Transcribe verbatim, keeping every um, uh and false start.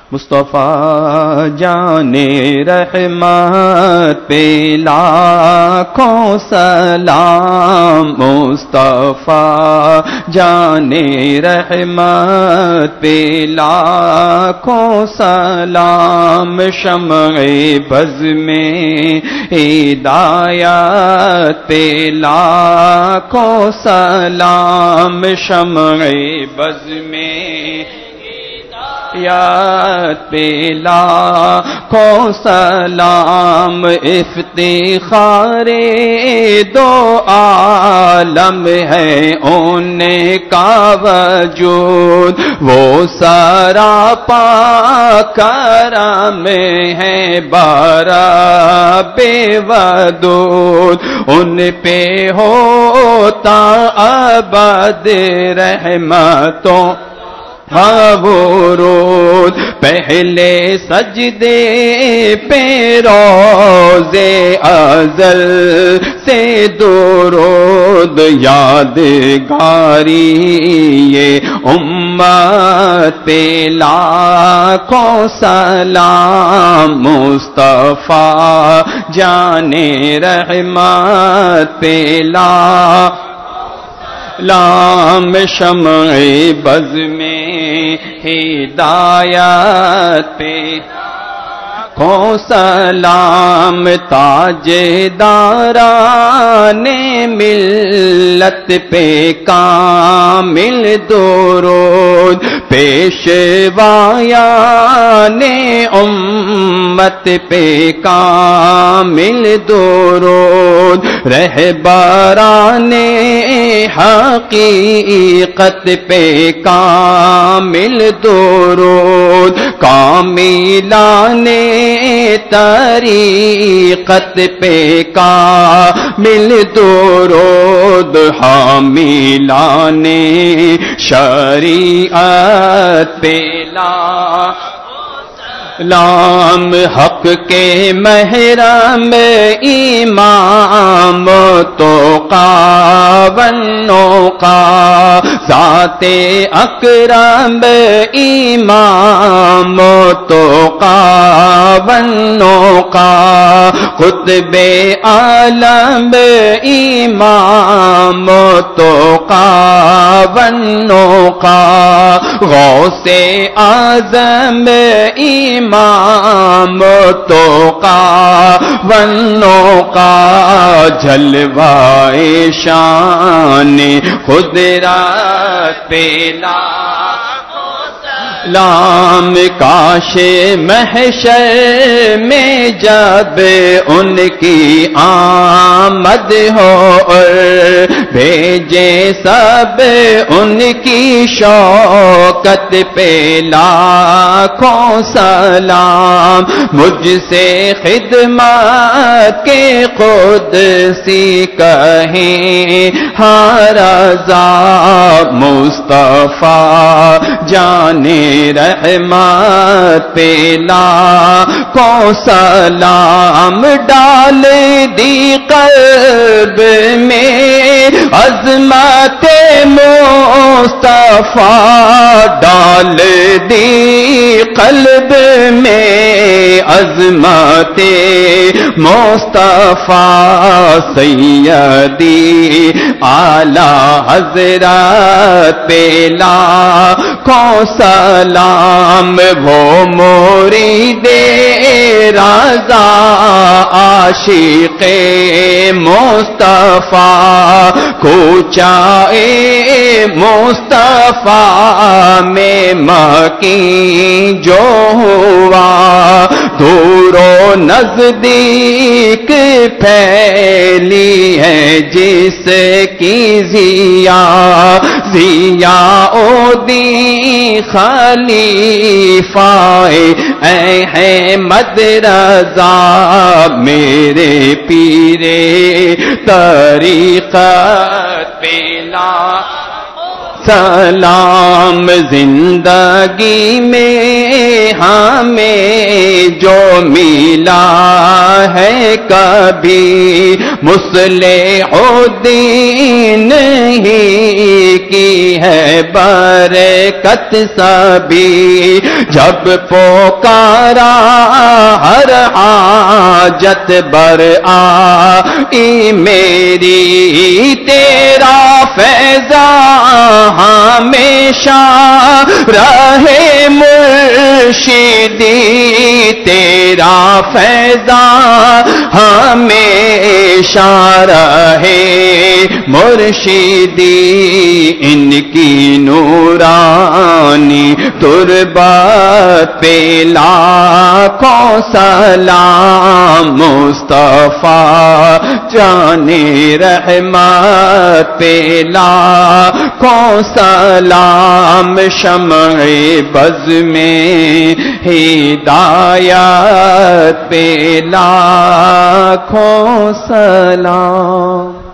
مصطفیٰ جان رحمت پہ لاکھوں سلام، مصطفیٰ جان رحمت پہ لاکھوں سلام، شمع بز میں ہدایت پہ لاکھوں سلام، شمع بز میں یاد پہ لاکھوں سلام، افتخار دو عالم ہے ان کا وجود، وہ سراپا کرم ہے بارہ بے ودود، ان پہ ہوتا ابد رحمتوں ورود، پہلے سجدے پہ روزے ازل سے درود، یادگاری یہ امت پہ لاکھوں سلام، مصطفیٰ جان رحمت پہ لاکھوں لام، شمع بز میں ہدایت پہ کو سلام، تاج داران ملت پہ کامل درود، پیشوایان امت پہ کامل درود، رہبران حقیقت پہ کامل درود، کاملان طریقت پہ کامل درود، حاملان شریعت پہ لام، حق کے محرم امام تو قاونوں کا، ذات اکرم امام تو قاونوں کا، قطب عالم امام تو قاونوں کا، غوث اعظم امام تو قاونوں کا، جلوائے شان قدرت پہ لام، کاش محشر میں جب ان کی آمد ہو اور بھیجے سب ان کی شوکت پہ لاکھوں سلام، مجھ سے خدمت کے قدسی کہیں ہاں رضا، مصطفیٰ جانے رحمت پہ لاکھوں سلام، ڈال دی قلب میں عظمت مصطفیٰ، ڈال دی قلب میں عظمت مصطفیٰ، سیدی اعلی حضرت پہ لاکھوں سلام، وہ مرید رضا عاشق مصطفیٰ، کوچائے مصطفیٰ میں مکین جو ہوا، دور و نزدیک پھیلی ہے جس کی ضیا، ضیا او دی خلیفہ احمد رضا، میرے پیرے طریقت پہ سلام، زندگی میں ہمیں جو ملا ہے کبھی مصلح الدین ہی کی ہے برکت سبھی جب پکارا ہر حاجت بر آئی میری تیرا فیضان ہمیشہ رہے مرشدی تیرا فیضان ہمیشہ رہے مرشدی ان کی نورانی تربت پہ لاکھوں سلام مصطفیٰ جان رحمت پہ لاکھوں سلام شمع بز میں ہدایت پہ لاکھوں سلام.